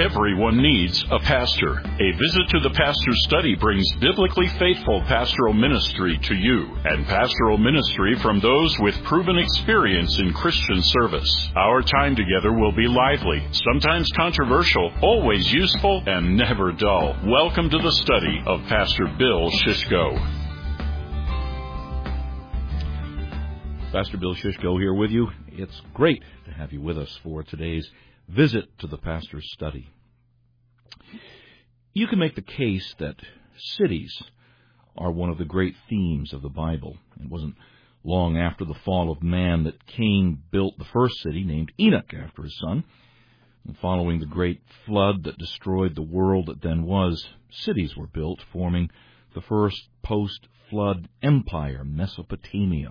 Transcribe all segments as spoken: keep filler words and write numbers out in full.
Everyone needs a pastor. A visit to the Pastor's Study brings biblically faithful pastoral ministry to you, and pastoral ministry from those with proven experience in Christian service. Our time together will be lively, sometimes controversial, always useful, and never dull. Welcome to the study of Pastor Bill Shishko. Pastor Bill Shishko here with you. It's great to have you with us for today's visit to the Pastor's Study. You can make the case that cities are one of the great themes of the Bible. It wasn't long after the fall of man that Cain built the first city, named Enoch after his son. And following the great flood that destroyed the world that then was, cities were built, forming the first post-flood empire, Mesopotamia.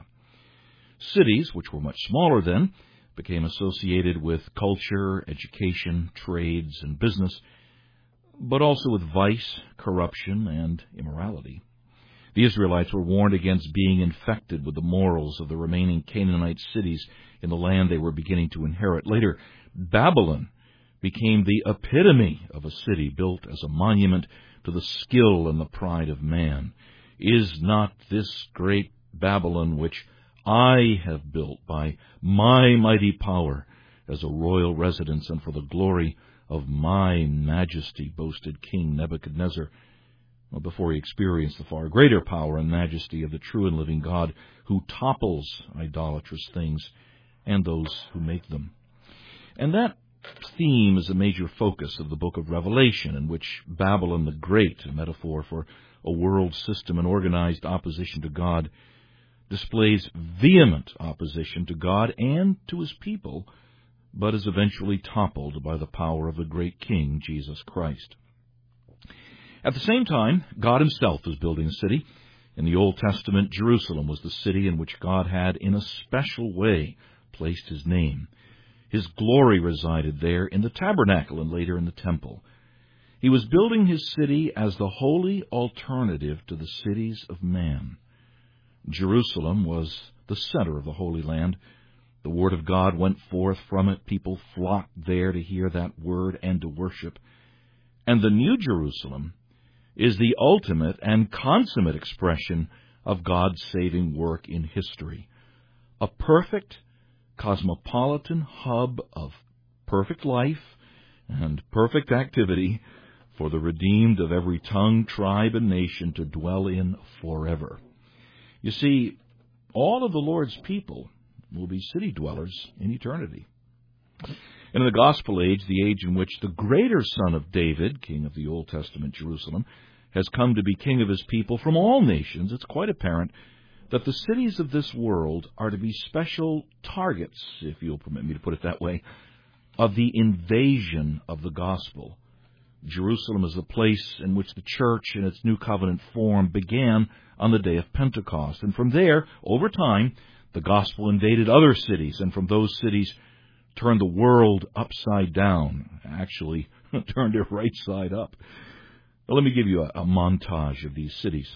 Cities, which were much smaller then, became associated with culture, education, trades, and business, but also with vice, corruption, and immorality. The Israelites were warned against being infected with the morals of the remaining Canaanite cities in the land they were beginning to inherit. Later, Babylon became the epitome of a city built as a monument to the skill and the pride of man. Is not this great Babylon, which I have built by my mighty power as a royal residence and for the glory of my majesty, boasted King Nebuchadnezzar, well, before he experienced the far greater power and majesty of the true and living God, who topples idolatrous things and those who make them. And that theme is a major focus of the book of Revelation, in which Babylon the Great, a metaphor for a world system in organized opposition to God, displays vehement opposition to God and to his people, but is eventually toppled by the power of the great King, Jesus Christ. At the same time, God himself is building a city. In the Old Testament, Jerusalem was the city in which God had, in a special way, placed his name. His glory resided there in the tabernacle and later in the temple. He was building his city as the holy alternative to the cities of man. Jerusalem was the center of the Holy Land. The Word of God went forth from it. People flocked there to hear that Word and to worship. And the New Jerusalem is the ultimate and consummate expression of God's saving work in history. A perfect, cosmopolitan hub of perfect life and perfect activity for the redeemed of every tongue, tribe, and nation to dwell in forever. You see, all of the Lord's people will be city dwellers in eternity. And in the gospel age, the age in which the greater son of David, king of the Old Testament Jerusalem, has come to be king of his people from all nations, it's quite apparent that the cities of this world are to be special targets, if you'll permit me to put it that way, of the invasion of the gospel. Jerusalem is the place in which the church in its new covenant form began on the day of Pentecost. And from there, over time, the gospel invaded other cities, and from those cities turned the world upside down, actually turned it right side up. Now, let me give you a, a montage of these cities.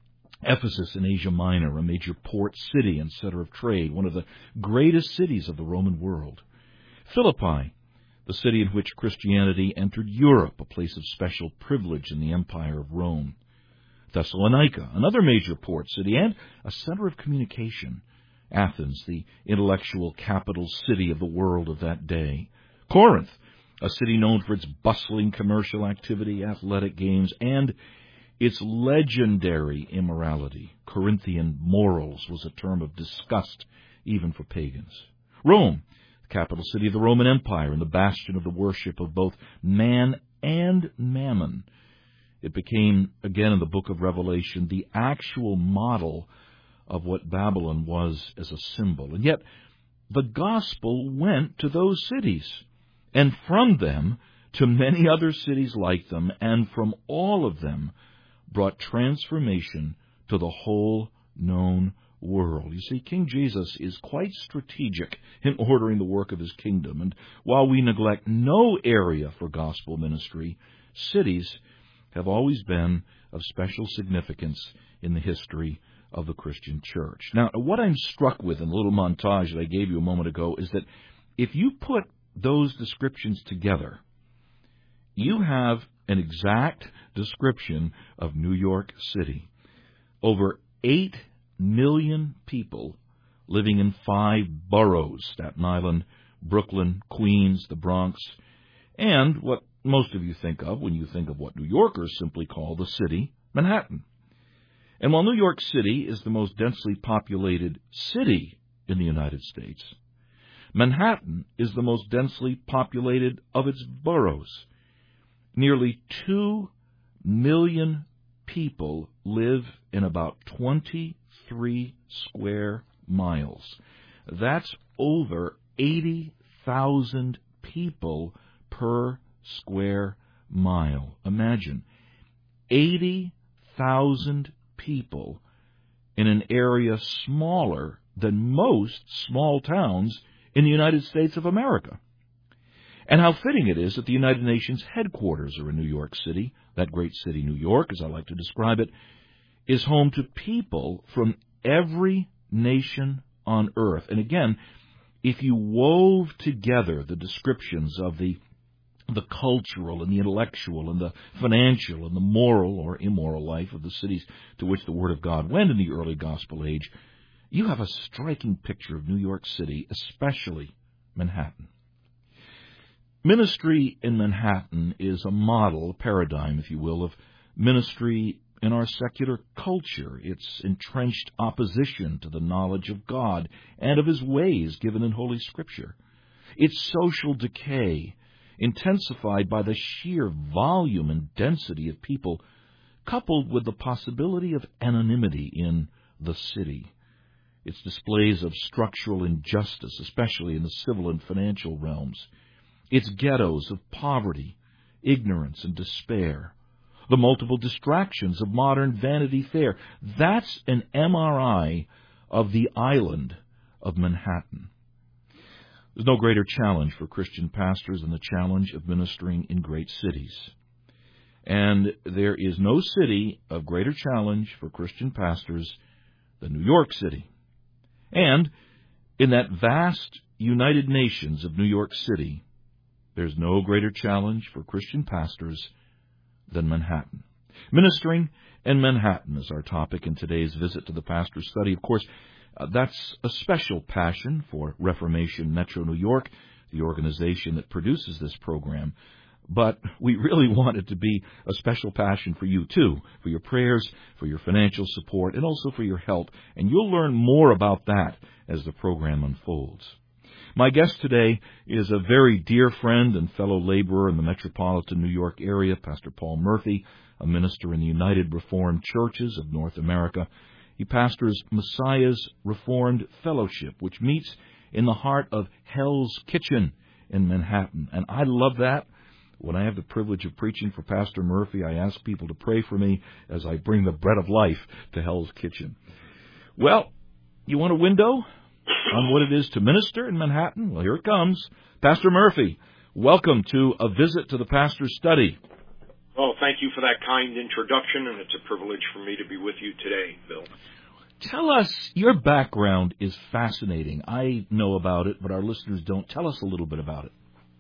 Ephesus in Asia Minor, a major port city and center of trade, one of the greatest cities of the Roman world. Philippi, the city in which Christianity entered Europe, a place of special privilege in the Empire of Rome. Thessalonica, another major port city and a center of communication. Athens, the intellectual capital city of the world of that day. Corinth, a city known for its bustling commercial activity, athletic games, and its legendary immorality. Corinthian morals was a term of disgust even for pagans. Rome, capital city of the Roman Empire and the bastion of the worship of both man and mammon. It became, again in the book of Revelation, the actual model of what Babylon was as a symbol. And yet, the gospel went to those cities, and from them to many other cities like them, and from all of them brought transformation to the whole known world. You see, King Jesus is quite strategic in ordering the work of his kingdom, and while we neglect no area for gospel ministry, cities have always been of special significance in the history of the Christian church. Now, what I'm struck with in the little montage that I gave you a moment ago is that if you put those descriptions together, you have an exact description of New York City. Over eight million people living in five boroughs: Staten Island, Brooklyn, Queens, the Bronx, and what most of you think of when you think of what New Yorkers simply call the city, Manhattan. And while New York City is the most densely populated city in the United States, Manhattan is the most densely populated of its boroughs. Nearly two million people live in about twenty-three square miles. That's over eighty thousand people per square mile. Imagine, eighty thousand people in an area smaller than most small towns in the United States of America. And how fitting it is that the United Nations headquarters are in New York City. That great city, New York, as I like to describe it, is home to people from every nation on earth. And again, if you wove together the descriptions of the the cultural and the intellectual and the financial and the moral or immoral life of the cities to which the Word of God went in the early Gospel age, you have a striking picture of New York City, especially Manhattan. Ministry in Manhattan is a model, a paradigm, if you will, of ministry in our secular culture. It's entrenched opposition to the knowledge of God and of His ways given in Holy Scripture. It's social decay, intensified by the sheer volume and density of people, coupled with the possibility of anonymity in the city. Its displays of structural injustice, especially in the civil and financial realms. Its ghettos of poverty, ignorance, and despair. The multiple distractions of modern Vanity Fair. That's an M R I of the island of Manhattan. There's no greater challenge for Christian pastors than the challenge of ministering in great cities. And there is no city of greater challenge for Christian pastors than New York City. And in that vast United Nations of New York City, there's no greater challenge for Christian pastors than Manhattan. Ministering in Manhattan is our topic in today's visit to the Pastor's Study. Of course, uh, that's a special passion for Reformation Metro New York, the organization that produces this program. But we really want it to be a special passion for you, too, for your prayers, for your financial support, and also for your help. And you'll learn more about that as the program unfolds. My guest today is a very dear friend and fellow laborer in the metropolitan New York area, Pastor Paul Murphy, a minister in the United Reformed Churches of North America. He pastors Messiah's Reformed Fellowship, which meets in the heart of Hell's Kitchen in Manhattan. And I love that. When I have the privilege of preaching for Pastor Murphy, I ask people to pray for me as I bring the bread of life to Hell's Kitchen. Well, you want a window on what it is to minister in Manhattan? Well, here it comes. Pastor Murphy, welcome to a visit to the Pastor's Study. Well, thank you for that kind introduction, and it's a privilege for me to be with you today, Bill. Tell us, your background is fascinating. I know about it, but our listeners don't. Tell us a little bit about it.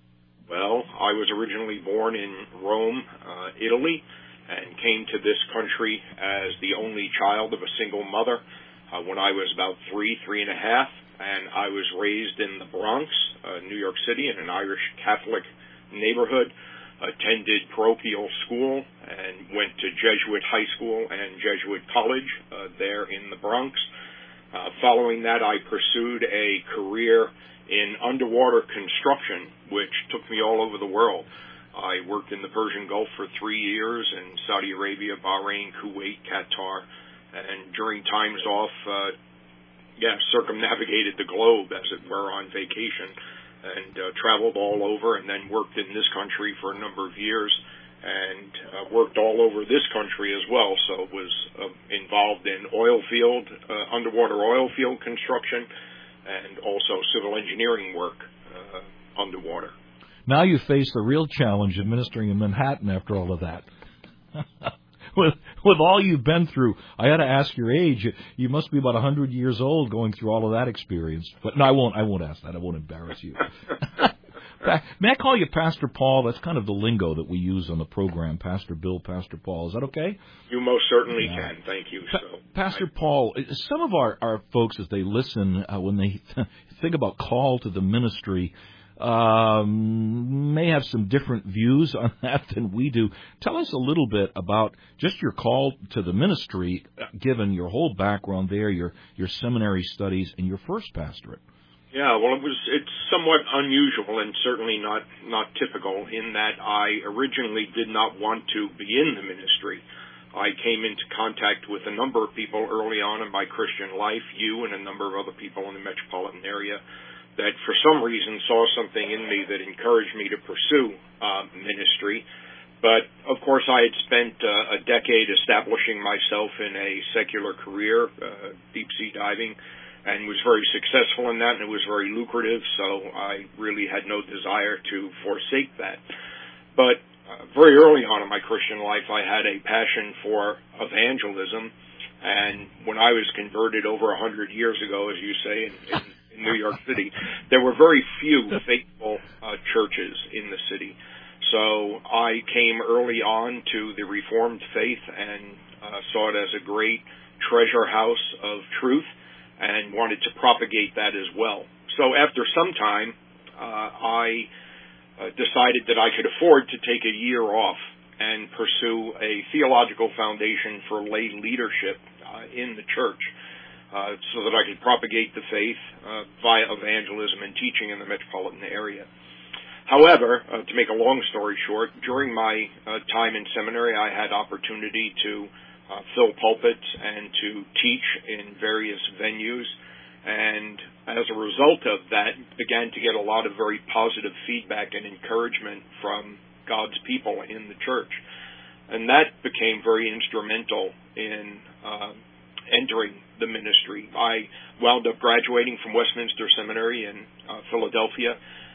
Well, I was originally born in Rome, uh, Italy, and came to this country as the only child of a single mother uh, when I was about three, three and a half, and I was raised in the Bronx, uh, New York City, in an Irish Catholic neighborhood, attended parochial school, and went to Jesuit high school and Jesuit college uh, there in the Bronx. Uh, following that, I pursued a career in underwater construction, which took me all over the world. I worked in the Persian Gulf for three years in Saudi Arabia, Bahrain, Kuwait, Qatar, and during times off, uh, yeah, circumnavigated the globe, as it were, on vacation, and uh, traveled all over, and then worked in this country for a number of years, and uh, worked all over this country as well. So was uh, involved in oil field, uh, underwater oil field construction, and also civil engineering work uh, underwater. Now you face the real challenge of ministering in Manhattan after all of that. with with all you've been through, I had to ask your age. You must be about one hundred years old going through all of that experience. But no, I won't I won't ask that. I won't embarrass you. Pa- May I call you Pastor Paul? That's kind of the lingo that we use on the program, Pastor Bill, Pastor Paul. Is that okay? You most certainly yeah. can. Thank you. Pa- So, Pastor I, Paul, some of our, our folks, as they listen, uh, when they think about call to the ministry, um, may have some different views on that than we do. Tell us a little bit about just your call to the ministry, given your whole background there, your your seminary studies, and your first pastorate. Yeah, well, it was it's somewhat unusual and certainly not not typical in that I originally did not want to be in the ministry. I came into contact with a number of people early on in my Christian life, you and a number of other people in the metropolitan area, that for some reason saw something in me that encouraged me to pursue uh, ministry. But, of course, I had spent uh, a decade establishing myself in a secular career, uh, deep-sea diving, and was very successful in that, and it was very lucrative, so I really had no desire to forsake that. But uh, very early on in my Christian life, I had a passion for evangelism, and when I was converted over a hundred years ago, as you say, in, in in New York City, there were very few faithful uh, churches in the city. So I came early on to the Reformed faith and uh, saw it as a great treasure house of truth and wanted to propagate that as well. So after some time, uh, I uh, decided that I could afford to take a year off and pursue a theological foundation for lay leadership uh, in the church. Uh, so that I could propagate the faith uh, via evangelism and teaching in the metropolitan area. However, uh, to make a long story short, during my uh, time in seminary, I had opportunity to uh, fill pulpits and to teach in various venues, and as a result of that, began to get a lot of very positive feedback and encouragement from God's people in the church. And that became very instrumental in uh, entering the ministry. I wound up graduating from Westminster Seminary in uh, Philadelphia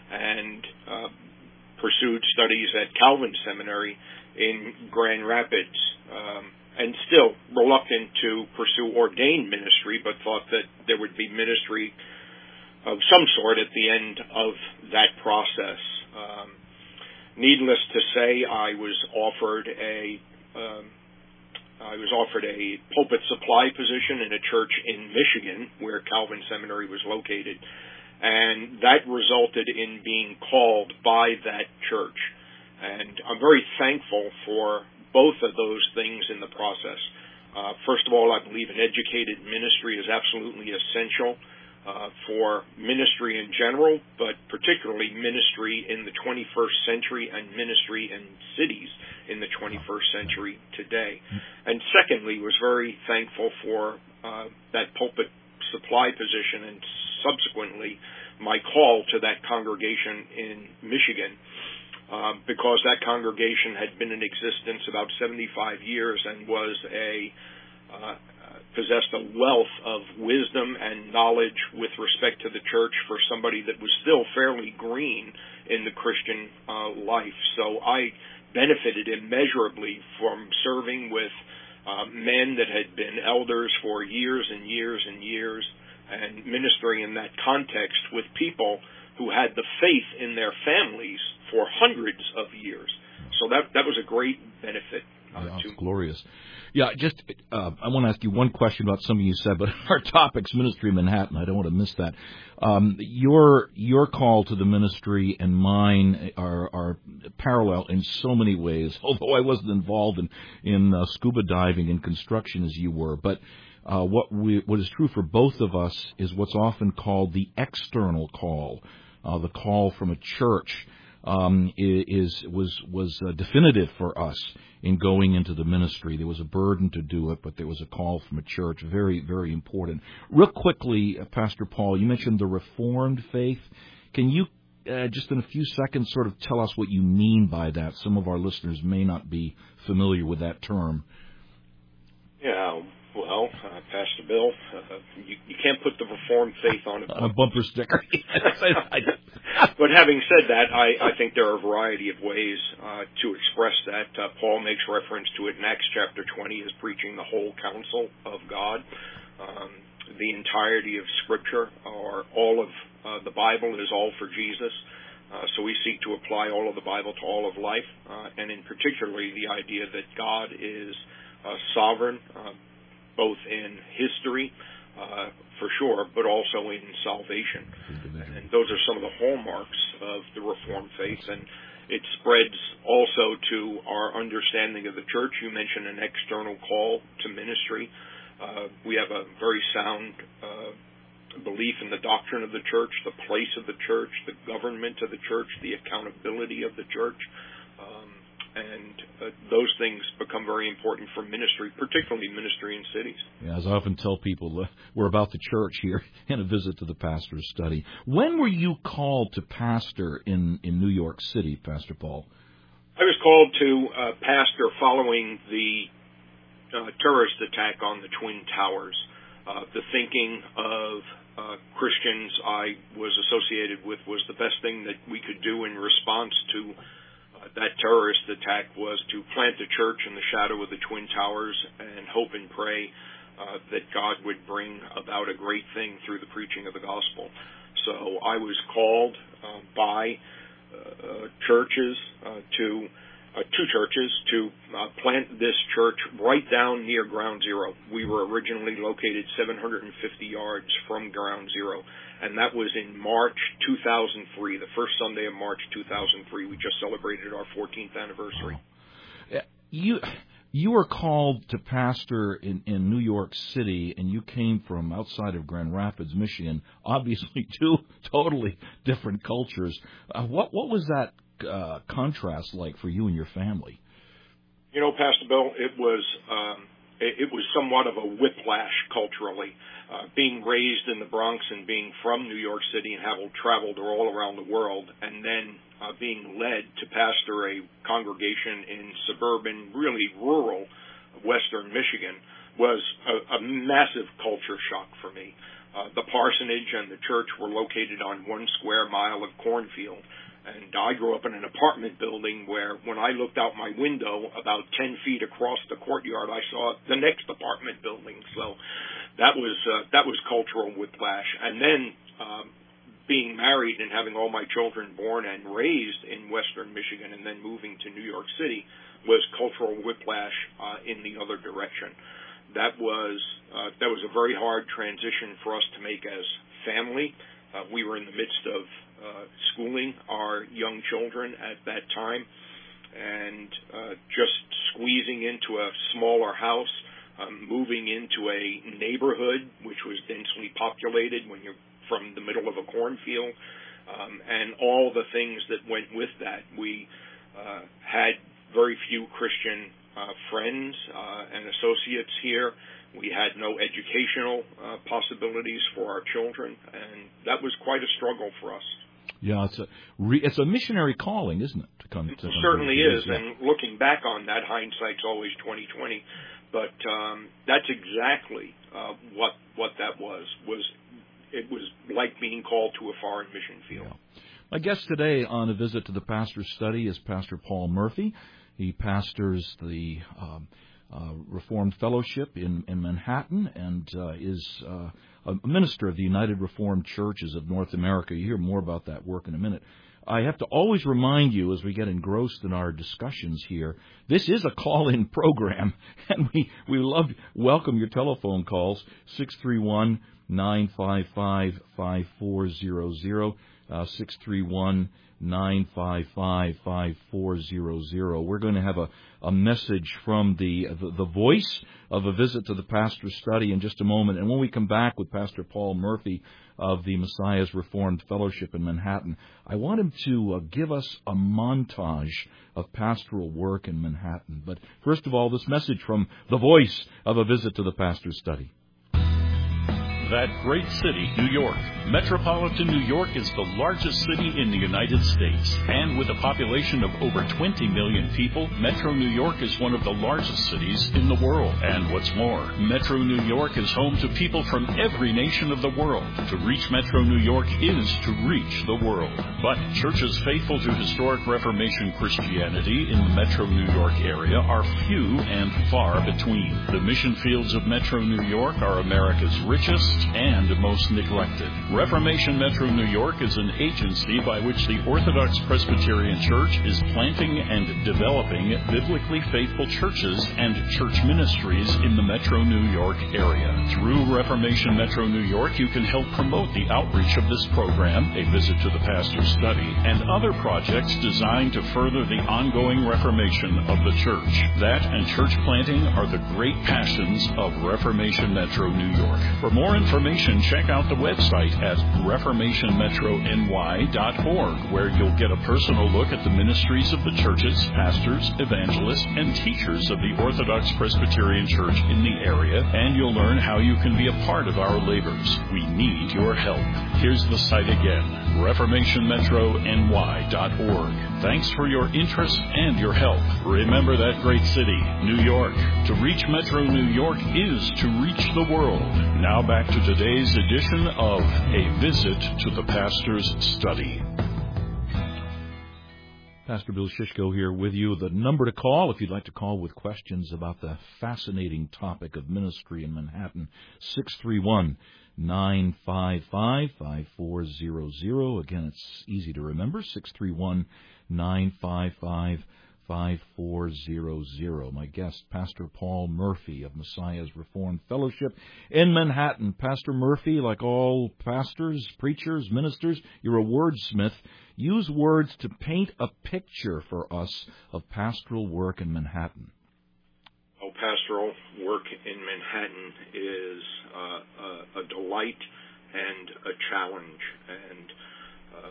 and uh, pursued studies at Calvin Seminary in Grand Rapids, um, and still reluctant to pursue ordained ministry, but thought that there would be ministry of some sort at the end of that process. Um, needless to say, I was offered a um, I was offered a pulpit supply position in a church in Michigan where Calvin Seminary was located, and that resulted in being called by that church. And I'm very thankful for both of those things in the process. Uh, first of all, I believe an educated ministry is absolutely essential uh, for ministry in general, but particularly ministry in the twenty-first century and ministry in cities in the twenty-first century today. And secondly, was very thankful for uh, that pulpit supply position and subsequently my call to that congregation in Michigan, uh, because that congregation had been in existence about seventy-five years and was a uh, possessed a wealth of wisdom and knowledge with respect to the church for somebody that was still fairly green in the Christian uh, life. So I benefited immeasurably from serving with uh, men that had been elders for years and years and years, and ministering in that context with people who had the faith in their families for hundreds of years. So that that was a great benefit. Uh, yeah, to it's glorious. Yeah, just uh, I want to ask you one question about something you said, but our topic's ministry in Manhattan. I don't want to miss that. Um, your your call to the ministry and mine are, are parallel in so many ways. Although I wasn't involved in in uh, scuba diving and construction as you were, but uh, what we what is true for both of us is what's often called the external call, uh, the call from a church. Um, is was was uh, definitive for us in going into the ministry. There was a burden to do it, but there was a call from a church. Very, very important. Real quickly, uh, Pastor Paul, you mentioned the Reformed faith. Can you, uh, just in a few seconds, sort of tell us what you mean by that? Some of our listeners may not be familiar with that term. Yeah, well, uh, Pastor Bill, uh, you, you can't put the Reformed faith on a, on a bumper sticker. But having said that, I, I think there are a variety of ways uh, to express that. Uh, Paul makes reference to it in Acts chapter twenty as preaching the whole counsel of God. Um, the entirety of Scripture, or all of uh, the Bible, is all for Jesus. Uh, so we seek to apply all of the Bible to all of life, uh, and in particularly the idea that God is uh, sovereign, uh, both in history, uh, for sure, but also in salvation. And those are some of the hallmarks of the Reformed faith, and it spreads also to our understanding of the church. You mentioned an external call to ministry. Uh, we have a very sound uh, belief in the doctrine of the church, the place of the church, the government of the church, the accountability of the church. Um, and uh, those things become very important for ministry, particularly ministry in cities. Yeah, as I often tell people, uh, we're about the church here in a visit to the pastor's study. When were you called to pastor in, in New York City, Pastor Paul? I was called to uh, pastor following the uh, terrorist attack on the Twin Towers. Uh, the thinking of uh, Christians I was associated with was the best thing that we could do in response to uh, that terrorist attack was to plant a church in the shadow of the Twin Towers and hope and pray uh, that God would bring about a great thing through the preaching of the gospel. So I was called uh, by uh, churches uh, to Uh, two churches to uh, plant this church right down near Ground Zero. We were originally located seven hundred fifty yards from Ground Zero, and that was in March two thousand three, the first Sunday of March two thousand three. We just celebrated our fourteenth anniversary. You you were called to pastor in, in New York City, and you came from outside of Grand Rapids, Michigan, obviously two totally different cultures. Uh, what what was that Uh, contrast like for you and your family? You know, Pastor Bill, it was um, it, it was somewhat of a whiplash culturally. Uh, being raised in the Bronx and being from New York City and having traveled all around the world, and then uh, being led to pastor a congregation in suburban, really rural western Michigan was a, a massive culture shock for me. Uh, the parsonage and the church were located on one square mile of cornfield. And I grew up in an apartment building where when I looked out my window about ten feet across the courtyard, I saw the next apartment building. So that was uh, that was cultural whiplash. And then um, being married and having all my children born and raised in western Michigan and then moving to New York City was cultural whiplash uh, in the other direction. That was uh, that was a very hard transition for us to make as family. Uh, we were in the midst of uh, schooling our young children at that time, and uh, just squeezing into a smaller house, um, moving into a neighborhood which was densely populated when you're from the middle of a cornfield, um, and all the things that went with that. We uh, had very few Christian uh, friends uh, and associates here. We had no educational uh, possibilities for our children, and that was quite a struggle for us. Yeah, it's a re, it's a missionary calling, isn't it? To come, to it come certainly to is, yeah. and looking back on that, hindsight's always twenty twenty. But um, that's exactly uh, what what that was. Was it was like being called to a foreign mission field. Yeah. My guest today on a visit to the pastor's study is Pastor Paul Murphy. He pastors the Um, Uh, Reformed Fellowship in, in Manhattan and uh, is uh, a minister of the United Reformed Churches of North America. You hear more about that work in a minute. I have to always remind you as we get engrossed in our discussions here, this is a call-in program, and we, we love welcome your telephone calls, six three one, nine five five, five four zero zero, uh, six three one, nine five five, five four zero zero. We're going to have a, a message from the, the the voice of a visit to the pastor's study in just a moment. And when we come back with Pastor Paul Murphy of the Messiah's Reformed Fellowship in Manhattan, I want him to uh, give us a montage of pastoral work in Manhattan. But first of all, this message from the voice of a visit to the pastor's study. That great city, New York. Metropolitan New York is the largest city in the United States. And with a population of over twenty million people, Metro New York is one of the largest cities in the world. And what's more, Metro New York is home to people from every nation of the world. To reach Metro New York is to reach the world. But churches faithful to historic Reformation Christianity in the Metro New York area are few and far between. The mission fields of Metro New York are America's richest, and most neglected. Reformation Metro New York is an agency by which the Orthodox Presbyterian Church is planting and developing biblically faithful churches and church ministries in the Metro New York area. Through Reformation Metro New York, you can help promote the outreach of this program, a visit to the pastor's study, and other projects designed to further the ongoing reformation of the church. That and church planting are the great passions of Reformation Metro New York. For more information, check out the website at reformation metro n y dot org, where you'll get a personal look at the ministries of the churches, pastors, evangelists, and teachers of the Orthodox Presbyterian Church in the area, and you'll learn how you can be a part of our labors. We need your help. Here's the site again, reformation metro n y dot org. Thanks for your interest and your help. Remember that great city, New York. To reach Metro New York is to reach the world. Now back to today's edition of A Visit to the Pastor's Study. Pastor Bill Shishko here with you. The number to call, if you'd like to call with questions about the fascinating topic of ministry in Manhattan, six three one, nine five five, five four zero zero. Again, it's easy to remember, six three one, nine five five, five four zero zero. My guest, Pastor Paul Murphy of Messiah's Reformed Fellowship in Manhattan. Pastor Murphy, like all pastors, preachers, ministers, you're a wordsmith. Use words to paint a picture for us of pastoral work in Manhattan. Oh, pastoral work in Manhattan is uh, a, a delight and a challenge, and uh,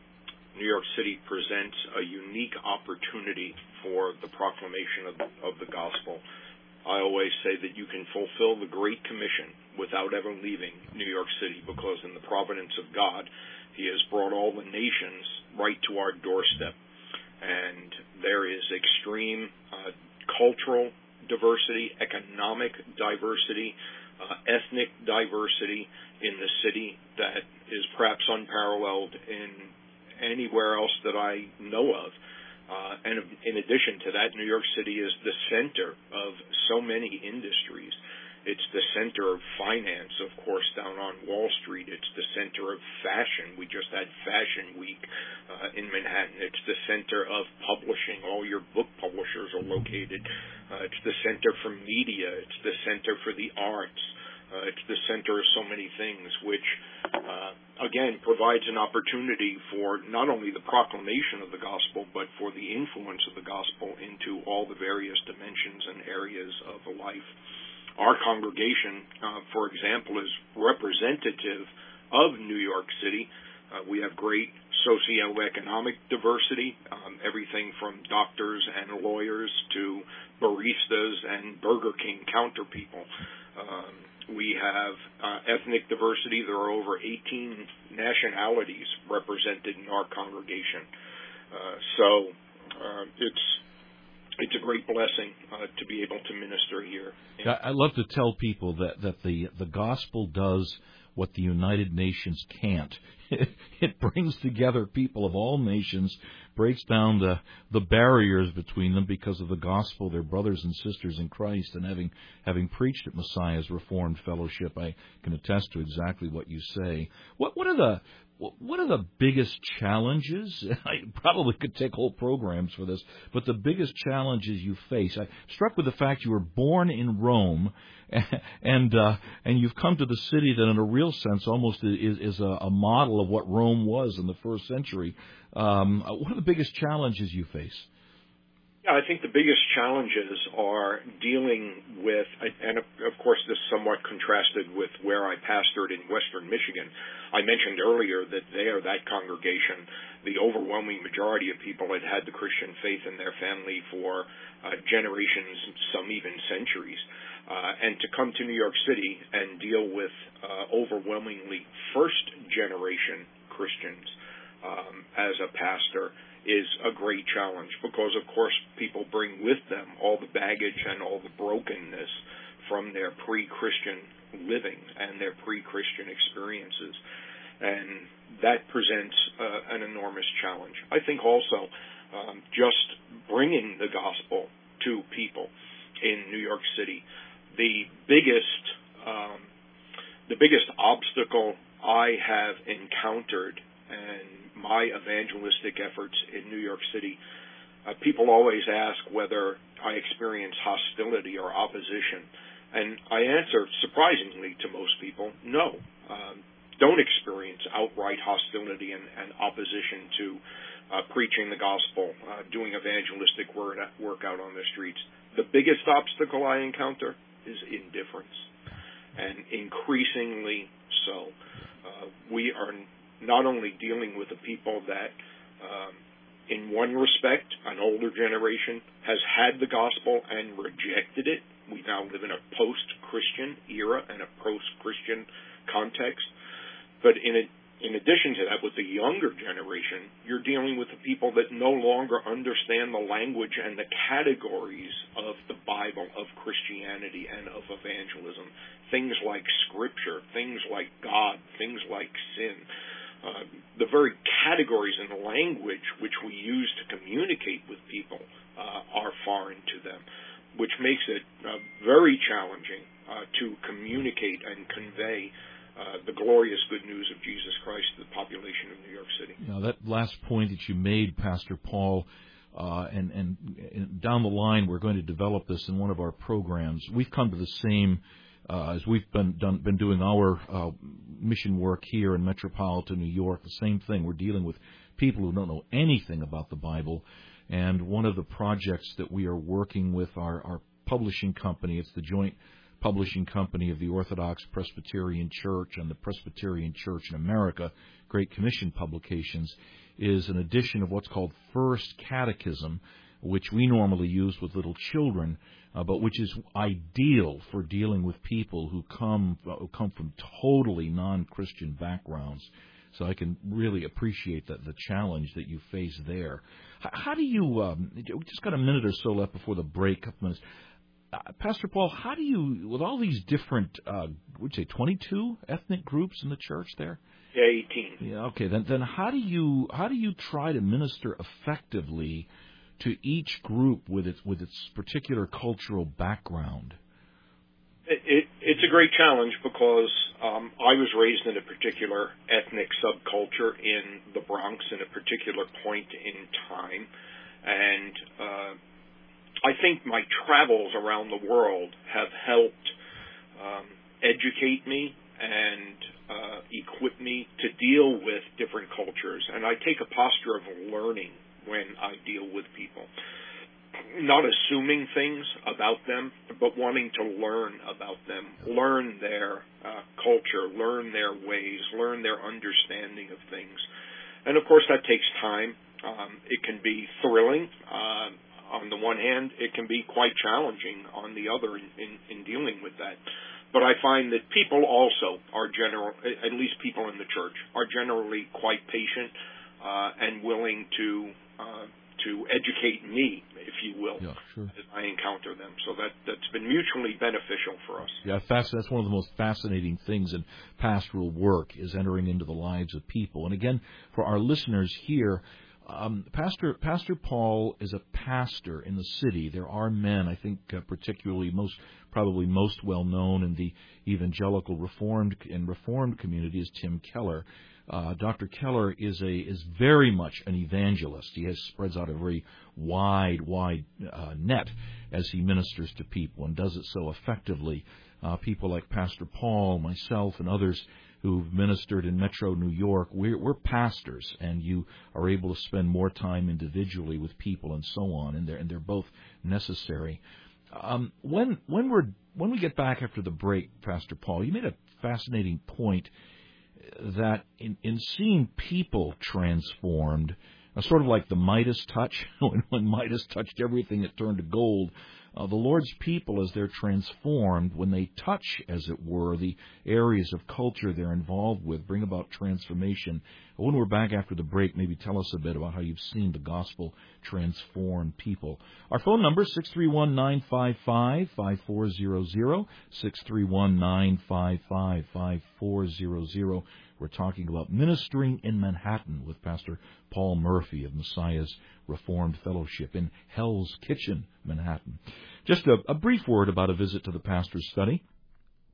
New York City presents a unique opportunity for the proclamation of, of the gospel. I always say that you can fulfill the Great Commission without ever leaving New York City, because in the providence of God, He has brought all the nations right to our doorstep. And there is extreme uh, cultural diversity, economic diversity, uh, ethnic diversity in the city that is perhaps unparalleled in anywhere else that I know of. Uh, and in addition to that, New York City is the center of so many industries. It's the center of finance, of course, down on Wall Street. It's the center of fashion. We just had Fashion Week uh, in Manhattan. It's the center of publishing. All your book publishers are located. Uh, it's the center for media. It's the center for the arts. Uh, it's the center of so many things, which, uh, again, provides an opportunity for not only the proclamation of the gospel, but for the influence of the gospel into all the various dimensions and areas of life. Our congregation, uh, for example, is representative of New York City. Uh, we have great socioeconomic diversity, um, everything from doctors and lawyers to baristas and Burger King counter people. Um, we have uh, ethnic diversity. There are over eighteen nationalities represented in our congregation. Uh, so uh, it's It's a great blessing uh, to be able to minister here. I love to tell people that, that the, the gospel does what the United Nations can't. It brings together people of all nations, breaks down the, the barriers between them because of the gospel. They're brothers and sisters in Christ, and having having preached at Messiah's Reformed Fellowship, I can attest to exactly what you say. What what are the What are the biggest challenges? I probably could take whole programs for this, but the biggest challenges you face. I'm struck with the fact you were born in Rome, and uh, and you've come to the city that, in a real sense, almost is, is a, a model of what Rome was in the first century. Um, what are the biggest challenges you face? Yeah, I think the biggest challenges are dealing with, and of course this somewhat contrasted with where I pastored in western Michigan. I mentioned earlier that there, that congregation, the overwhelming majority of people had had the Christian faith in their family for uh, generations, some even centuries. Uh, and to come to New York City and deal with uh, overwhelmingly first-generation Christians um, as a pastor is a great challenge because, of course, people bring with them all the baggage and all the brokenness from their pre-Christian living and their pre-Christian experiences. And that presents uh, an enormous challenge. I think also um, just bringing the gospel to people in New York City, the biggest um, the biggest obstacle I have encountered in my evangelistic efforts in New York City, uh, people always ask whether I experience hostility or opposition. And I answer, surprisingly to most people, no. Um, don't experience outright hostility and, and opposition to uh, preaching the gospel, uh, doing evangelistic work, work out on the streets. The biggest obstacle I encounter is indifference, and increasingly so. Uh, we are not only dealing with the people that, um, in one respect, an older generation has had the gospel and rejected it. We now live in a post-Christian era and a post-Christian context. But in a, in addition to that, with the younger generation, you're dealing with the people that no longer understand the language and the categories of the Bible, of Christianity, and of evangelism. Things like Scripture, things like God, things like sin. Uh, the very categories and language which we use to communicate with people uh, are foreign to them, which makes it uh, very challenging uh, to communicate and convey Uh, the glorious good news of Jesus Christ to the population of New York City. Now, that last point that you made, Pastor Paul, uh, and, and, and down the line we're going to develop this in one of our programs. We've come to the same, uh, as we've been, done, been doing our uh, mission work here in metropolitan New York, the same thing. We're dealing with people who don't know anything about the Bible. And one of the projects that we are working with our, our publishing company, it's the joint publishing company of the Orthodox Presbyterian Church and the Presbyterian Church in America, Great Commission Publications, is an edition of what's called First Catechism, which we normally use with little children, uh, but which is ideal for dealing with people who come uh, who come from totally non-Christian backgrounds. So I can really appreciate that the challenge that you face there. How, how do you? Um, we just got a minute or so left before the break. Couple minutes. Uh, Pastor Paul, how do you, with all these different, uh, would you say twenty-two ethnic groups in the church there? Yeah, eighteen. Yeah, okay. Then, then how do you, how do you try to minister effectively to each group with its with its particular cultural background? It, it, it's a great challenge because um, I was raised in a particular ethnic subculture in the Bronx in a particular point in time, and uh, I think my travels around the world have helped um, educate me and uh, equip me to deal with different cultures. And I take a posture of learning when I deal with people. Not assuming things about them, but wanting to learn about them, learn their uh, culture, learn their ways, learn their understanding of things. And, of course, that takes time. Um, it can be thrilling. Uh, On the one hand, it can be quite challenging on the other in, in, in dealing with that. But I find that people also are general, at least people in the church, are generally quite patient uh, and willing to uh, to educate me, if you will, yeah, sure. as I encounter them. So that, that's been mutually beneficial for us. Yeah, that's one of the most fascinating things in pastoral work is entering into the lives of people. And again, for our listeners here, Um, Pastor Pastor Paul is a pastor in the city. There are men, I think, uh, particularly most probably most well known in the evangelical reformed and reformed community is Tim Keller. Uh, Doctor Keller is a is very much an evangelist. He has spreads out a very wide wide uh, net as he ministers to people and does it so effectively. Uh, people like Pastor Paul, myself, and others who've ministered in Metro New York, we're, we're pastors, and you are able to spend more time individually with people and so on, and they're and they're both necessary. Um, when when we're when we get back after the break, Pastor Paul, you made a fascinating point that in, in seeing people transformed, uh, sort of like the Midas touch, when, when Midas touched everything, it turned to gold. Uh, the Lord's people, as they're transformed, when they touch, as it were, the areas of culture they're involved with, bring about transformation. When we're back after the break, maybe tell us a bit about how you've seen the gospel transform people. Our phone number is six three one, nine five five, five four zero zero, six three one, nine five five, five four zero zero. We're talking about ministering in Manhattan with Pastor Paul Murphy of Messiah's Reformed Fellowship in Hell's Kitchen, Manhattan. Just a, a brief word about a visit to the pastor's study.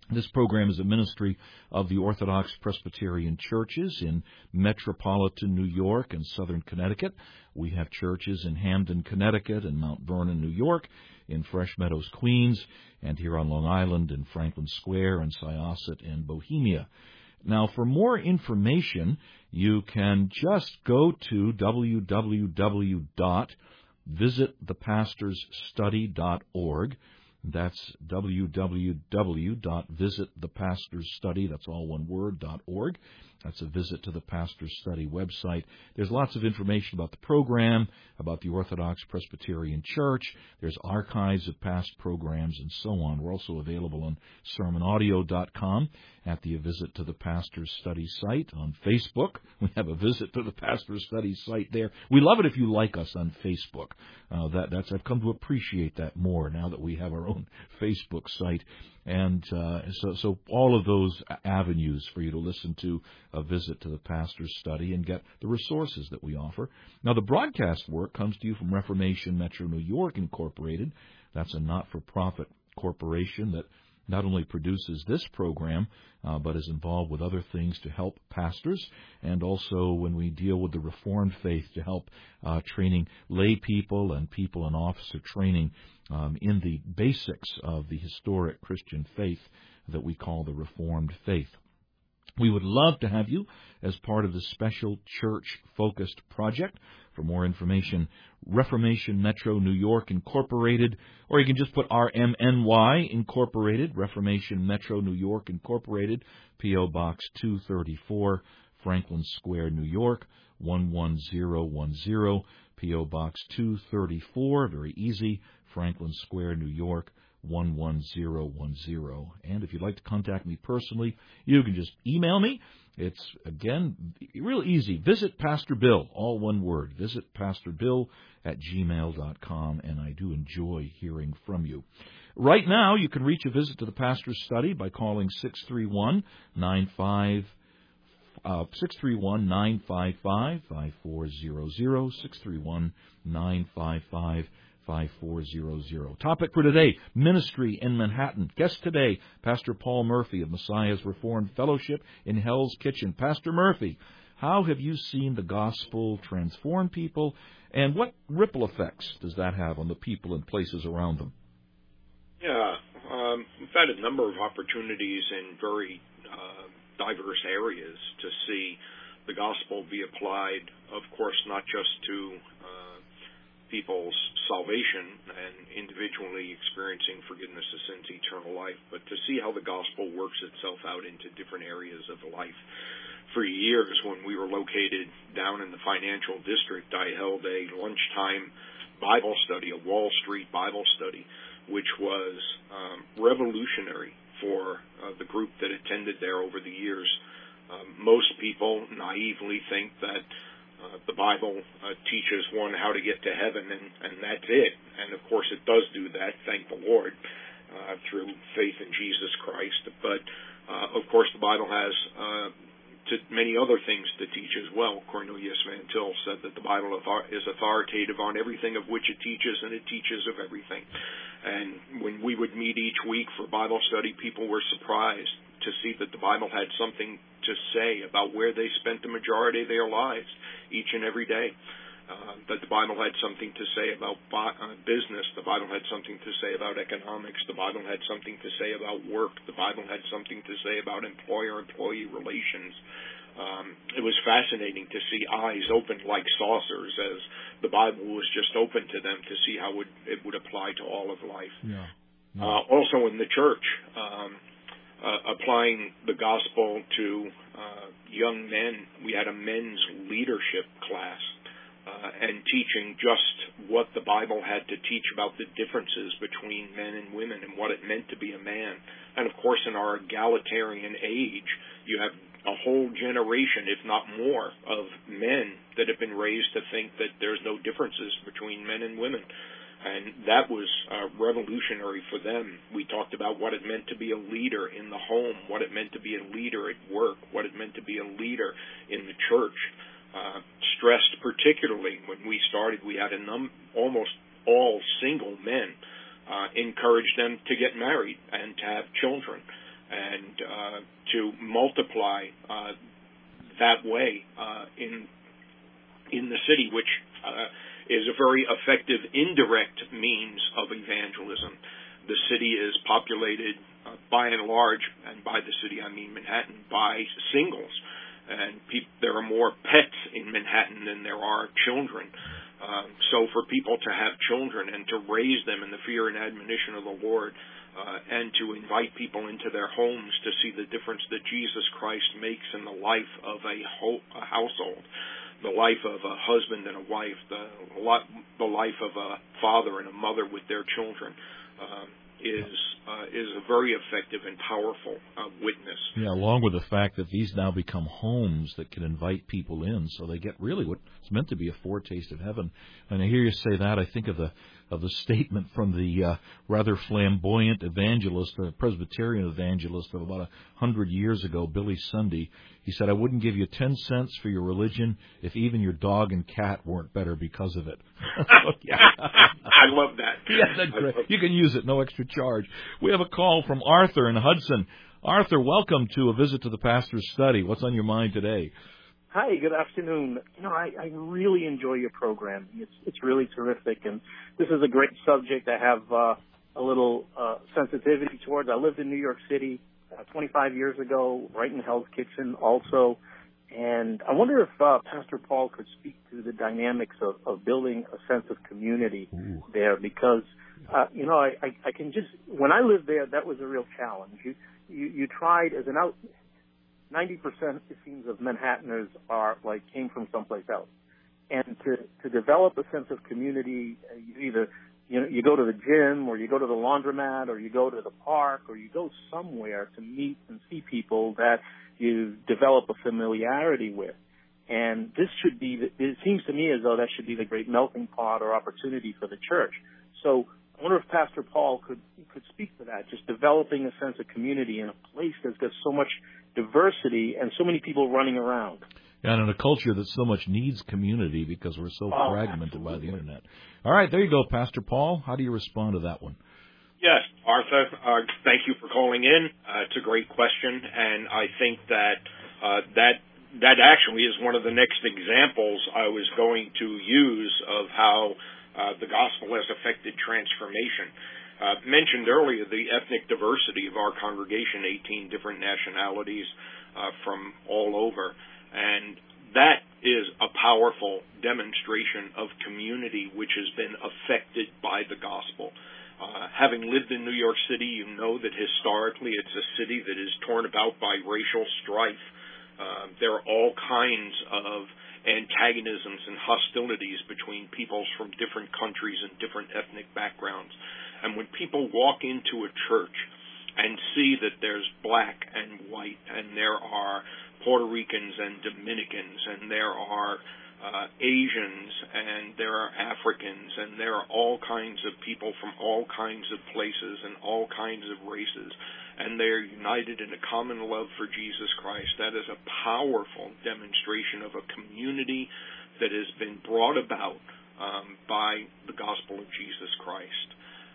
This program is a ministry of the Orthodox Presbyterian Churches in metropolitan New York and southern Connecticut. We have churches in Hamden, Connecticut, and Mount Vernon, New York, in Fresh Meadows, Queens, and here on Long Island in Franklin Square and Syosset in Bohemia. Now, for more information, you can just go to w w w dot visit the pastors study dot org. That's w w w dot visit the pastors study, that's all one word, .org. That's a visit to the Pastor's Study website. There's lots of information about the program, about the Orthodox Presbyterian Church. There's archives of past programs and so on. We're also available on sermon audio dot com at the Visit to the Pastor's Study site. On Facebook, we have a Visit to the Pastor's Study site there. We love it if you like us on Facebook. Uh, that, that's I've come to appreciate that more now that we have our own Facebook site. And uh, so, so all of those avenues for you to listen to a Visit to the Pastor's Study and get the resources that we offer. Now, the broadcast work comes to you from Reformation Metro New York Incorporated. That's a not-for-profit corporation that not only produces this program, uh, but is involved with other things to help pastors, and also when we deal with the Reformed faith to help uh, training lay people and people in officer training um, in the basics of the historic Christian faith that we call the Reformed faith. We would love to have you as part of this special church-focused project. For more information, Reformation Metro New York Incorporated, or you can just put R M N Y Incorporated, Reformation Metro New York Incorporated, P O Box two thirty-four, Franklin Square, New York, one one zero one zero, P O Box two thirty-four, very easy, Franklin Square, New York, one one zero one zero. And if you'd like to contact me personally, you can just email me. It's, again, real easy. Visit Pastor Bill, all one word. Visit Pastor Bill at gmail dot com, and I do enjoy hearing from you. Right now, you can reach a Visit to the Pastor's Study by calling six three one, nine five Uh, six three one, nine five five, five four zero zero, six three one, nine five five, five four zero zero. Topic for today, ministry in Manhattan. Guest today, Pastor Paul Murphy of Messiah's Reformed Fellowship in Hell's Kitchen. Pastor Murphy, how have you seen the gospel transform people, and what ripple effects does that have on the people and places around them? Yeah, um, we've had a number of opportunities in very uh, diverse areas to see the gospel be applied, of course, not just to uh, people's salvation and individually experiencing forgiveness of sins, eternal life, but to see how the gospel works itself out into different areas of life. For years, when we were located down in the financial district, I held a lunchtime Bible study, a Wall Street Bible study, which was um, revolutionary for uh, the group that attended there over the years. Um, most people naively think that uh, the Bible uh, teaches one how to get to heaven, and, and that's it. And, of course, it does do that, thank the Lord, uh, through faith in Jesus Christ. But, uh, of course, the Bible has uh, to many other things to teach as well. Cornelius Van Til said that the Bible is authoritative on everything of which it teaches, and it teaches of everything. And when we would meet each week for Bible study, people were surprised to see that the Bible had something to say about where they spent the majority of their lives each and every day. Uh, that the Bible had something to say about uh, business. The Bible had something to say about economics. The Bible had something to say about work. The Bible had something to say about employer-employee relations. Um, it was fascinating to see eyes opened like saucers as the Bible was just open to them to see how it, it would apply to all of life. Yeah. Yeah. Uh, also in the church, um, uh, applying the gospel to uh, young men, we had a men's leadership class. Uh, and teaching just what the Bible had to teach about the differences between men and women and what it meant to be a man. And, of course, in our egalitarian age, you have a whole generation, if not more, of men that have been raised to think that there's no differences between men and women. And that was uh, revolutionary for them. We talked about what it meant to be a leader in the home, what it meant to be a leader at work, what it meant to be a leader in the church. Uh, stressed particularly when we started, we had a num- almost all single men, uh, encouraged them to get married and to have children. and uh, to multiply uh, that way uh, in in the city, which uh, is a very effective indirect means of evangelism. The city is populated uh, by and large, and by the city I mean Manhattan, by singles. And pe- there are more pets in Manhattan than there are children. Um, so for people to have children and to raise them in the fear and admonition of the Lord, uh, and to invite people into their homes to see the difference that Jesus Christ makes in the life of a, ho- a household, the life of a husband and a wife, the, the life of a father and a mother with their children, uh, is uh, is a very effective and powerful uh, witness. Yeah, along with the fact that these now become homes that can invite people in, so they get really what's meant to be a foretaste of heaven. And I hear you say that, I think of the of the statement from the uh, rather flamboyant evangelist, the Presbyterian evangelist of about a hundred years ago, Billy Sunday. He said, "I wouldn't give you ten cents for your religion if even your dog and cat weren't better because of it." Yeah. I love that. Yeah, that's great. You can use it, no extra charge. We have a call from Arthur in Hudson. Arthur, welcome to A Visit to the Pastor's Study. What's on your mind today? Hi, good afternoon. You know, I, I really enjoy your program. It's it's really terrific, and this is a great subject I have uh, a little uh, sensitivity towards. I lived in New York City uh, twenty-five years ago, right in Hell's Kitchen also, and I wonder if uh, Pastor Paul could speak to the dynamics of, of building a sense of community Ooh. there, because, uh, you know, I, I, I can just, when I lived there, that was a real challenge. You, you, you tried as an out... ninety percent, it seems, of Manhattaners are like came from someplace else, and to to develop a sense of community, you either you know you go to the gym, or you go to the laundromat, or you go to the park, or you go somewhere to meet and see people that you develop a familiarity with. And this should be, the, it seems to me as though that should be the great melting pot or opportunity for the church. So I wonder if Pastor Paul could could speak to that, just developing a sense of community in a place that's got so much diversity and so many people running around. Yeah, and in a culture that so much needs community because we're so oh, fragmented absolutely. by the Internet. All right, there you go, Pastor Paul. How do you respond to that one? Yes, Arthur, uh, thank you for calling in. Uh, it's a great question, and I think that uh, that that actually is one of the next examples I was going to use of how uh, the gospel has affected transformation. Uh, mentioned earlier the ethnic diversity of our congregation, eighteen different nationalities uh, from all over, and that is a powerful demonstration of community which has been affected by the gospel. Uh, having lived in New York City, you know that historically it's a city that is torn about by racial strife. Uh, there are all kinds of antagonisms and hostilities between peoples from different countries and different ethnic backgrounds. And when people walk into a church and see that there's black and white, and there are Puerto Ricans and Dominicans, and there are uh, Asians, and there are Africans, and there are all kinds of people from all kinds of places and all kinds of races, and they're united in a common love for Jesus Christ, that is a powerful demonstration of a community that has been brought about um, by the gospel of Jesus Christ.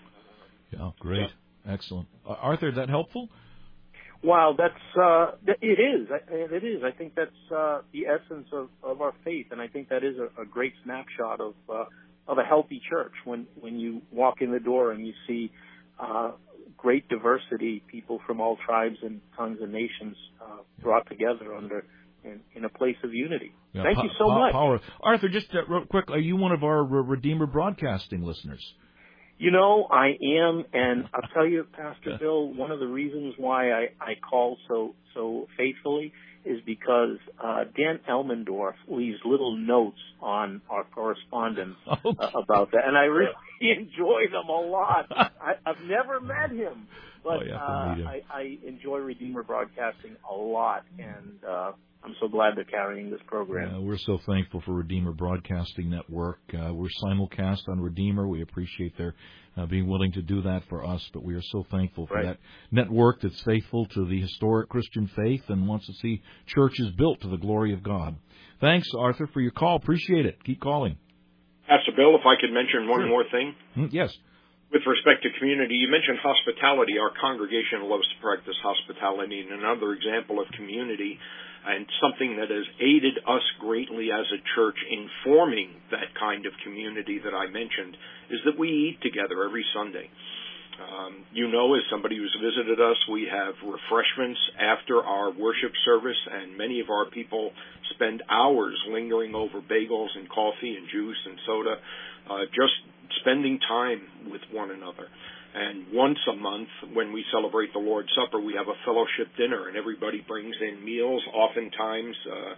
Yeah, great. Yeah. Excellent. Uh, Arthur, is that helpful? Wow, that's uh, it is. It is. I think that's uh, the essence of, of our faith, and I think that is a, a great snapshot of uh, of a healthy church. When when you walk in the door and you see uh, great diversity, people from all tribes and tongues and nations uh, brought together under in, in a place of unity. Yeah, Thank po- you so po- much, power. Arthur. Just uh, real quick, are you one of our uh, Redeemer Broadcasting listeners? You know, I am, and I'll tell you, Pastor Bill, one of the reasons why I, I call so so faithfully is because uh, Dan Elmendorf leaves little notes on our correspondence okay. uh, about that, and I really enjoy them a lot. I, I've never met him, but oh, yeah, uh, him. I, I enjoy Redeemer Broadcasting a lot, and uh, I'm so glad they're carrying this program. Uh, we're so thankful for Redeemer Broadcasting Network. Uh, we're simulcast on Redeemer. We appreciate their uh, being willing to do that for us, but we are so thankful for right. that network that's faithful to the historic Christian faith and wants to see churches built to the glory of God. Thanks, Arthur, for your call. Appreciate it. Keep calling. Pastor Bill, if I could mention one sure. more thing. Mm, yes. With respect to community, you mentioned hospitality. Our congregation loves to practice hospitality, and another example of community and something that has aided us greatly as a church in forming that kind of community that I mentioned is that we eat together every Sunday. Um, you know, as somebody who's visited us, we have refreshments after our worship service, and many of our people spend hours lingering over bagels and coffee and juice and soda, uh, just spending time with one another. And once a month, when we celebrate the Lord's Supper, we have a fellowship dinner, and everybody brings in meals, oftentimes uh,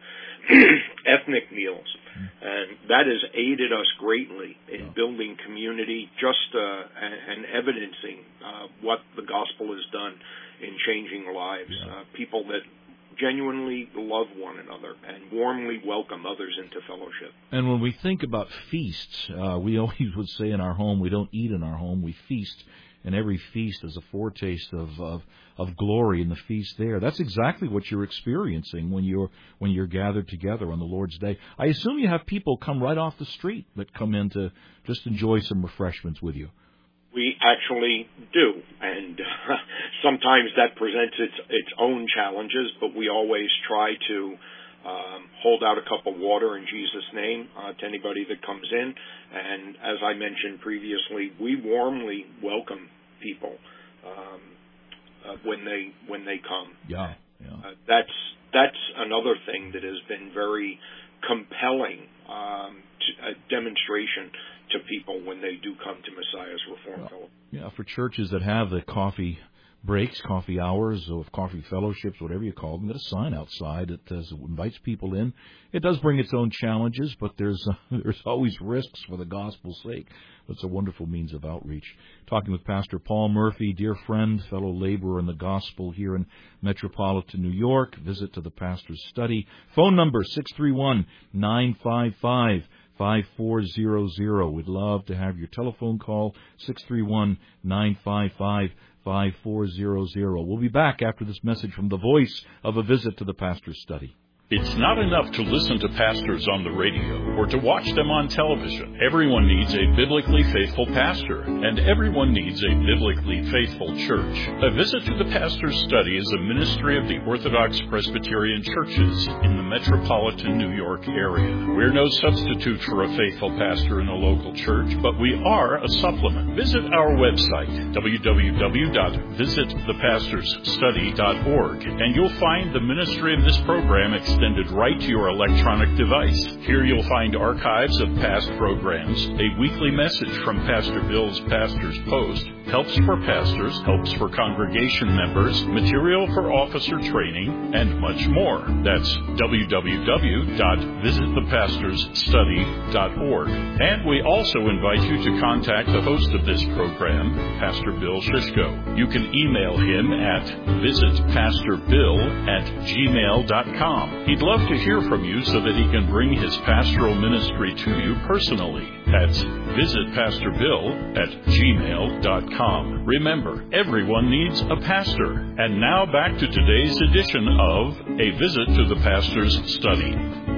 ethnic meals. And that has aided us greatly in building community, just uh, and, and evidencing uh, what the gospel has done in changing lives. Uh, people that genuinely love one another and warmly welcome others into fellowship. And when we think about feasts, uh, we always would say in our home, we don't eat in our home, we feast. And every feast is a foretaste of, of of glory in the feast there. That's exactly what you're experiencing when you're when you're gathered together on the Lord's Day. I assume you have people come right off the street that come in to just enjoy some refreshments with you. We actually do, and uh, sometimes that presents its its own challenges, but we always try to um, hold out a cup of water in Jesus' name uh, to anybody that comes in. And as I mentioned previously, we warmly welcome people um, uh, when they when they come. Yeah, yeah. Uh, that's that's another thing that has been very compelling um, to, a demonstration to people when they do come to Messiah's Reformed well, Fellowship. Yeah, for churches that have the coffee breaks, coffee hours, or coffee fellowships, whatever you call them, get a sign outside that uh, invites people in. It does bring its own challenges, but there's uh, there's always risks for the gospel's sake. But it's a wonderful means of outreach. Talking with Pastor Paul Murphy, dear friend, fellow laborer in the gospel here in metropolitan New York. Visit to the pastor's study. Phone number six three one, nine five five, five four zero zero. We'd love to have your telephone call, six three one, nine five five, five four zero zero. We'll be back after this message from the voice of a visit to the pastor's study. It's not enough to listen to pastors on the radio or to watch them on television. Everyone needs a biblically faithful pastor, and everyone needs a biblically faithful church. A Visit to the Pastor's Study is a ministry of the Orthodox Presbyterian churches in the metropolitan New York area. We're no substitute for a faithful pastor in a local church, but we are a supplement. Visit our website, w w w dot visit the pastors study dot org, and you'll find the ministry of this program extended right to your electronic device. Here you'll find archives of past programs, a weekly message from Pastor Bill's Pastor's Post, helps for pastors, helps for congregation members, material for officer training, and much more. That's w w w dot visit the pastors study dot org. And we also invite you to contact the host of this program, Pastor Bill Shishko. You can email him at visit pastor bill at gmail dot com. He'd love to hear from you so that he can bring his pastoral ministry to you personally. That's visit pastor bill at gmail dot com. Remember, everyone needs a pastor. And now back to today's edition of A Visit to the Pastor's Study.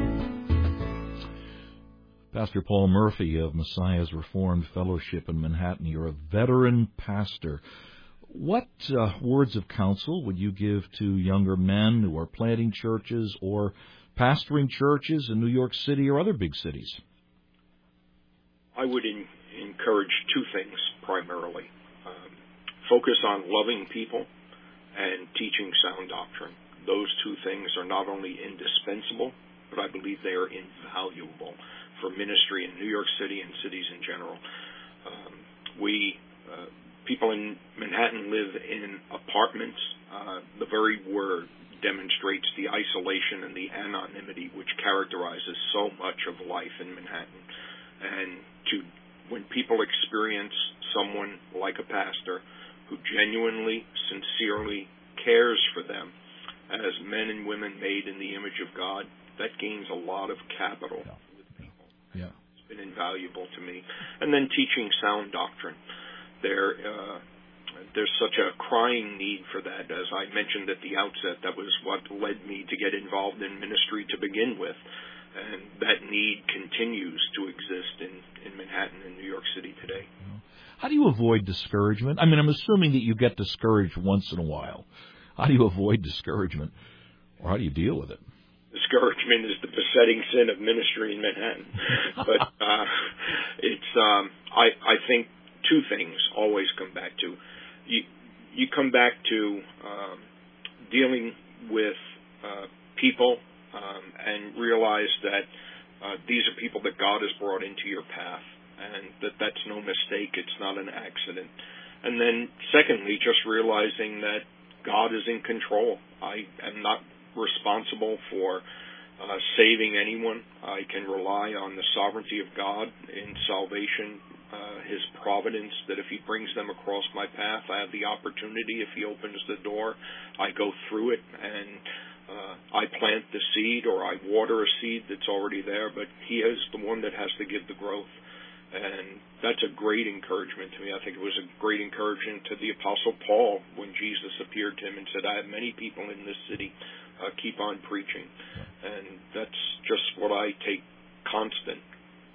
Pastor Paul Murphy of Messiah's Reformed Fellowship in Manhattan. You're a veteran pastor. What uh, words of counsel would you give to younger men who are planting churches or pastoring churches in New York City or other big cities? I would in, encourage two things primarily. Um, focus on loving people and teaching sound doctrine. Those two things are not only indispensable, but I believe they are invaluable for ministry in New York City and cities in general. Um, we... Uh, People in Manhattan live in apartments. Uh, the very word demonstrates the isolation and the anonymity which characterizes so much of life in Manhattan. And to when people experience someone like a pastor who genuinely, sincerely cares for them as men and women made in the image of God, that gains a lot of capital Yeah. with people. Yeah. It's been invaluable to me. And then teaching sound doctrine. There, uh, there's such a crying need for that. As I mentioned at the outset, that was what led me to get involved in ministry to begin with. And that need continues to exist in, in Manhattan and New York City today. How do you avoid discouragement? I mean, I'm assuming that you get discouraged once in a while. How do you avoid discouragement, or how do you deal with it? Discouragement is the besetting sin of ministry in Manhattan. But uh, it's, um, I, I think two things always come back to. You, you come back to um, dealing with uh, people um, and realize that uh, these are people that God has brought into your path, and that that's no mistake. It's not an accident. And then secondly, just realizing that God is in control. I am not responsible for uh, saving anyone. I can rely on the sovereignty of God in salvation, uh, His providence, that if He brings them across my path, I have the opportunity. If He opens the door, I go through it, and uh, I plant the seed, or I water a seed that's already there, but He is the one that has to give the growth. And that's a great encouragement to me. I think it was a great encouragement to the Apostle Paul when Jesus appeared to him and said, I have many people in this city. Uh, keep on preaching. And that's just what I take constant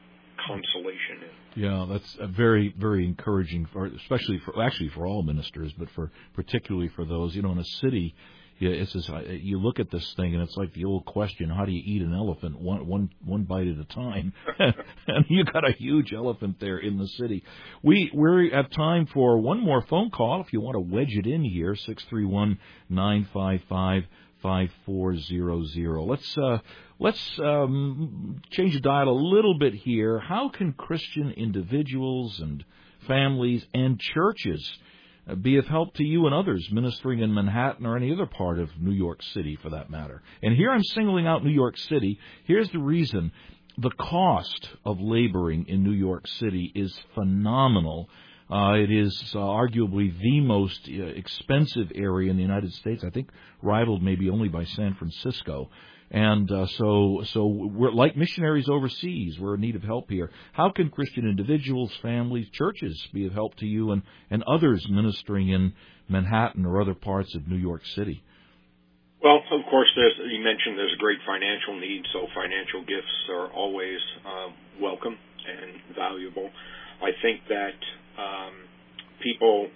consolation in. Yeah, that's a very, very encouraging, for, especially for, actually for all ministers, but for particularly for those, you know, in a city. Yeah, it's just, you look at this thing, and it's like the old question: how do you eat an elephant? One, one, one bite at a time. And you got a huge elephant there in the city. We we have time for one more phone call. If you want to wedge it in here, six three one nine five five five four zero zero. Let's uh, let's um, change the dial a little bit here. How can Christian individuals and families and churches be of help to you and others ministering in Manhattan or any other part of New York City, for that matter? And here I'm singling out New York City. Here's the reason. The cost of laboring in New York City is phenomenal. Uh, it is uh, arguably the most uh, expensive area in the United States, I think rivaled maybe only by San Francisco. And uh, so so we're like missionaries overseas. We're in need of help here. How can Christian individuals, families, churches be of help to you and, and others ministering in Manhattan or other parts of New York City? Well, of course, there's, you mentioned there's a great financial need, so financial gifts are always uh, welcome and valuable. I think that um, people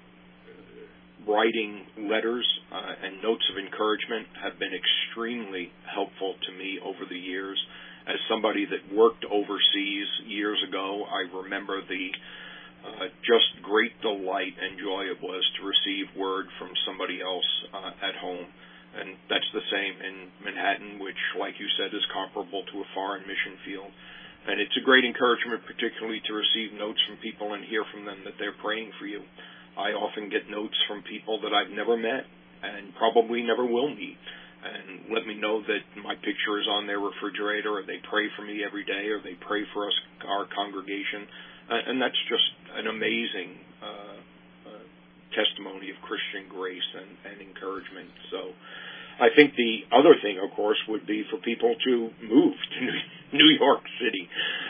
writing letters uh, and notes of encouragement have been extremely helpful to me over the years. As somebody that worked overseas years ago, I remember the uh, just great delight and joy it was to receive word from somebody else uh, at home. And that's the same in Manhattan, which, like you said, is comparable to a foreign mission field. And it's a great encouragement, particularly to receive notes from people and hear from them that they're praying for you. I often get notes from people that I've never met and probably never will meet, and let me know that my picture is on their refrigerator, or they pray for me every day, or they pray for us, our congregation. Uh, and that's just an amazing uh, uh, testimony of Christian grace and, and encouragement. So I think the other thing, of course, would be for people to move to New York City.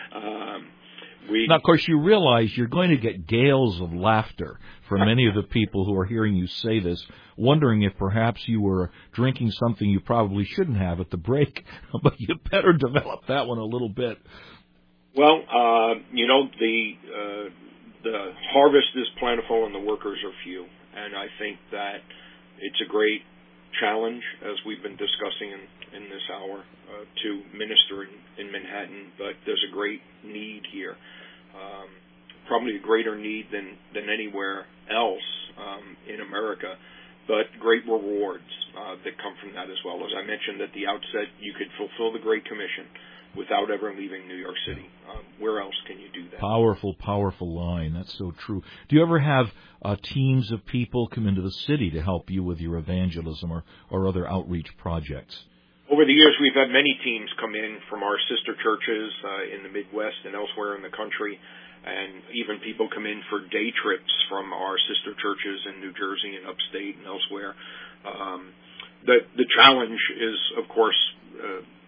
Um, We, now, of course, you realize you're going to get gales of laughter from many of the people who are hearing you say this, wondering if perhaps you were drinking something you probably shouldn't have at the break. But you better develop that one a little bit. Well, uh, you know, the uh, the harvest is plentiful and the workers are few. And I think that it's a great challenge, as we've been discussing in, in this hour, uh, to minister in, in Manhattan, but there's a great need here. Um, probably a greater need than, than anywhere else um, in America, but great rewards uh, that come from that as well. As I mentioned at the outset, you could fulfill the Great Commission without ever leaving New York City. Um, where else can you do that? Powerful, powerful line. That's so true. Do you ever have uh, teams of people come into the city to help you with your evangelism or, or other outreach projects? Over the years, we've had many teams come in from our sister churches uh, in the Midwest and elsewhere in the country, and even people come in for day trips from our sister churches in New Jersey and upstate and elsewhere. Um, the, the challenge is, of course, uh,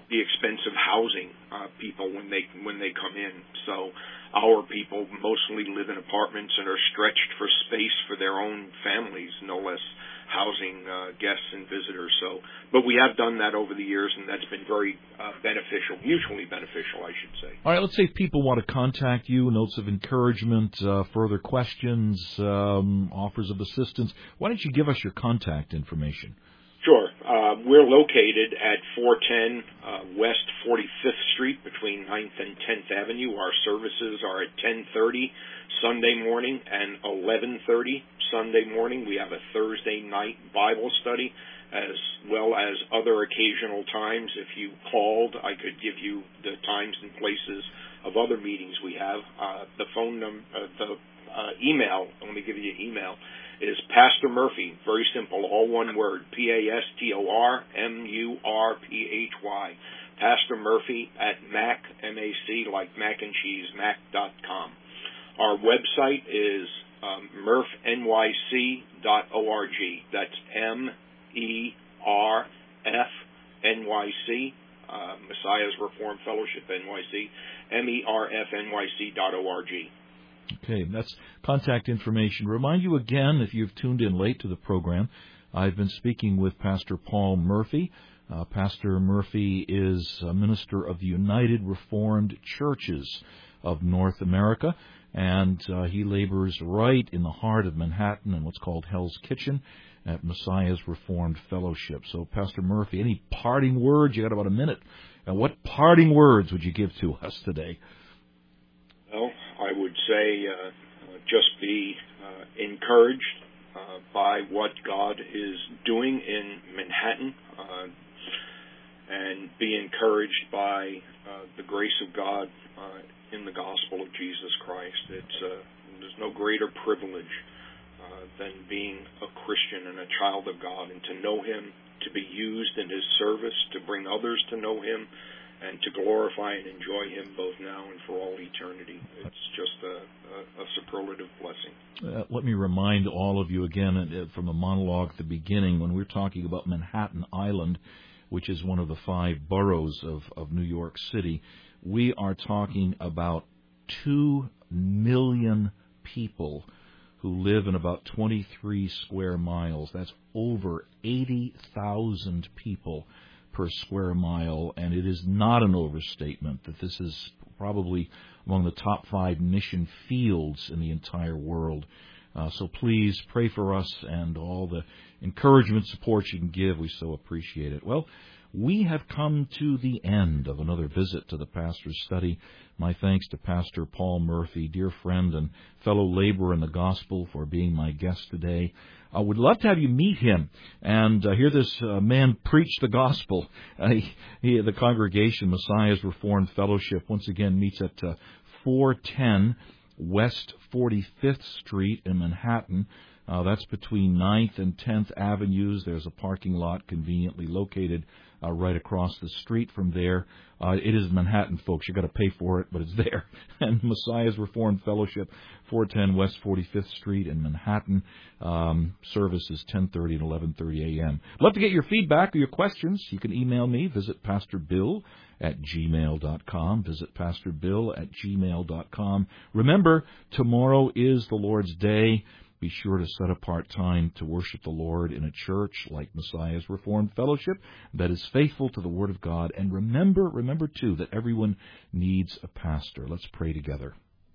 the expense of housing uh, people when they when they come in. So our people mostly live in apartments and are stretched for space for their own families, no less housing uh, guests and visitors. So, but we have done that over the years, and that's been very uh, beneficial, mutually beneficial, I should say. All right, let's say people want to contact you, notes of encouragement, uh, further questions, um, offers of assistance. Why don't you give us your contact information? Sure. Uh, we're located at four ten uh, West forty-fifth Street between ninth and tenth Avenue. Our services are at ten thirty Sunday morning and eleven thirty Sunday morning. We have a Thursday night Bible study as well as other occasional times. If you called, I could give you the times and places of other meetings we have. Uh, the phone number, uh, the uh, email, let me give you an email, is Pastor Murphy, very simple, all one word, P A S T O R M U R P H Y, Pastor Murphy at Mac, M A C, like mac and cheese, mac dot com. Our website is um, murph N Y C dot org. That's M E R F N Y C, uh, Messiah's Reformed Fellowship N Y C, M E R F N Y C dot org. Okay, that's contact information. Remind you again, if you've tuned in late to the program, I've been speaking with Pastor Paul Murphy. Uh, Pastor Murphy is a minister of the United Reformed Churches of North America, and uh, he labors right in the heart of Manhattan in what's called Hell's Kitchen at Messiah's Reformed Fellowship. So, Pastor Murphy, any parting words? You got about a minute. Uh, what parting words would you give to us today? Well, I would say uh, uh, just be uh, encouraged uh, by what God is doing in Manhattan, uh, and be encouraged by uh, the grace of God uh, in the gospel of Jesus Christ. It's uh, there's no greater privilege uh, than being a Christian and a child of God, and to know Him, to be used in His service, to bring others to know Him, and to glorify and enjoy Him both now and for all eternity. It's just a, a, a superlative blessing. Uh, let me remind all of you again uh, from the monologue at the beginning, when we're talking about Manhattan Island, which is one of the five boroughs of, of New York City, we are talking about two million people who live in about twenty-three square miles. That's over eighty thousand people per square mile, and it is not an overstatement that this is probably among the top five mission fields in the entire world. Uh, so please pray for us and all the encouragement, support you can give. We so appreciate it. Well, we have come to the end of another visit to the Pastor's Study. My thanks to Pastor Paul Murphy, dear friend and fellow laborer in the gospel, for being my guest today. I would love to have you meet him and uh, hear this uh, man preach the gospel. Uh, he, he, the congregation, Messiah's Reformed Fellowship, once again meets at uh, four ten West forty-fifth Street in Manhattan. Uh, that's between ninth and tenth Avenues. There's a parking lot conveniently located uh, right across the street from there. Uh, it is Manhattan, folks. You've got to pay for it, but it's there. And Messiah's Reformed Fellowship, four ten West forty-fifth Street in Manhattan. Um, service is ten thirty and eleven thirty a.m. Love to get your feedback or your questions. You can email me. Visit Pastor Bill at gmail dot com. Visit Pastor Bill at gmail dot com. Remember, tomorrow is the Lord's Day. Be sure to set apart time to worship the Lord in a church like Messiah's Reformed Fellowship that is faithful to the Word of God. And remember, remember too, that everyone needs a pastor. Let's pray together.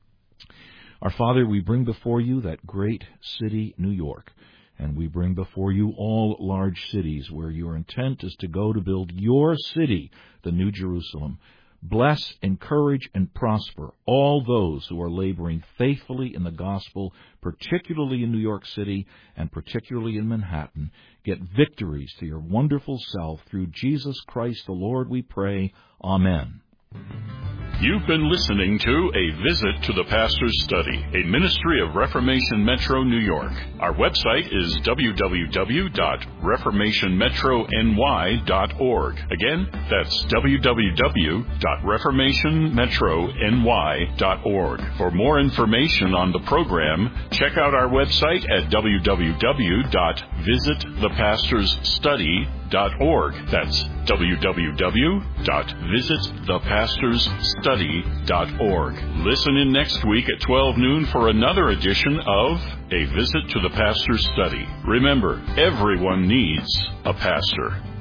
Our Father, we bring before you that great city, New York, and we bring before you all large cities where your intent is to go to build your city, the New Jerusalem. Bless, encourage, and prosper all those who are laboring faithfully in the gospel, particularly in New York City and particularly in Manhattan. Get victories to your wonderful self through Jesus Christ the Lord, we pray. Amen. You've been listening to A Visit to the Pastor's Study, a ministry of Reformation Metro New York. Our website is w w w dot reformation metro n y dot org. Again, that's w w w dot reformation metro n y dot org. For more information on the program, check out our website at w w w dot visit the pastors study dot org. That's w w w dot visit the pastors study dot org. Listen in next week at twelve noon for another edition of A Visit to the Pastor's Study. Remember, everyone needs a pastor.